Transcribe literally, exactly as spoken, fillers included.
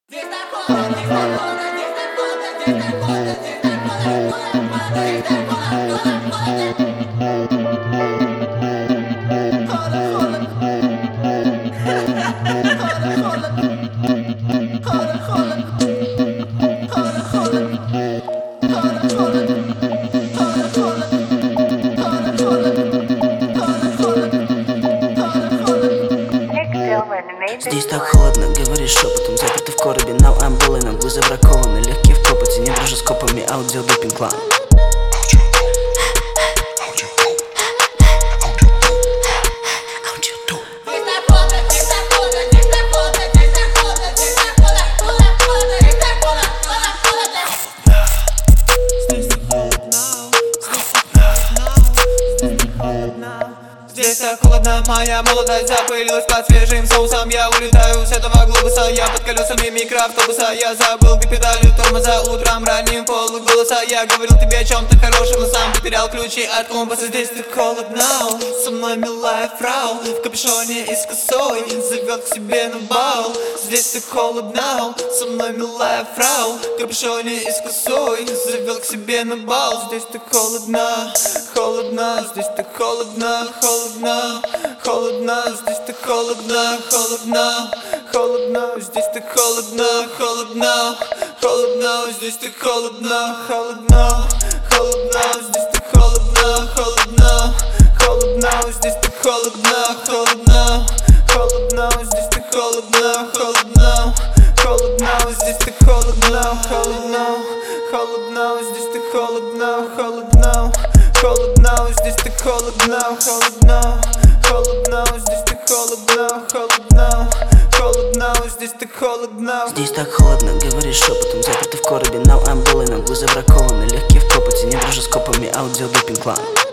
Здесь так холодно, здесь так холодно, здесь так холодно, здесь так холодно, здесь так холодно, холодно, Здесь так холодно, говоришь шепотом, заперты в коробе. Now I'm bullying, вы забракованы, легкие в копоте, не дружу с копами, аудио допинг клан. Здесь так холодно, моя молодость запылилась под свежим соусом. Я улетаю с этого глобуса, я под колесами микроавтобуса. Я забыл где педали тормоза утром ранним полуголоса. Я говорил тебе о чем-то хорошем, но сам потерял ключи от компаса. Здесь так холодно, со мной милая фрау в капюшоне и с косой зовет к себе на бал. Здесь так холодно, со мной милая фрау в капюшоне и с косой зовет к себе на бал. Здесь так холодно, холодно, здесь так холодно, холодно, холодно, здесь так холодно, холодно, холодно, здесь так холодно, холодно, холодно, здесь так холодно, холодно, холодно, здесь так холодно, холодно, холодно, здесь так холодно, холодно, холодно, здесь так холодно, холодно, холодно, здесь так холодно, холодно, холодно, здесь так холодно, холодно. Холодно, здесь так холодно, холодно, холодно, здесь так холодно, холодно, холодно, здесь так холодно. Здесь так холодно, говоришь шепотом, заперты в коробе. Now I'm bullying, вы забракованы, легкие в копоте, не дружу с копами, аудио допинг клан.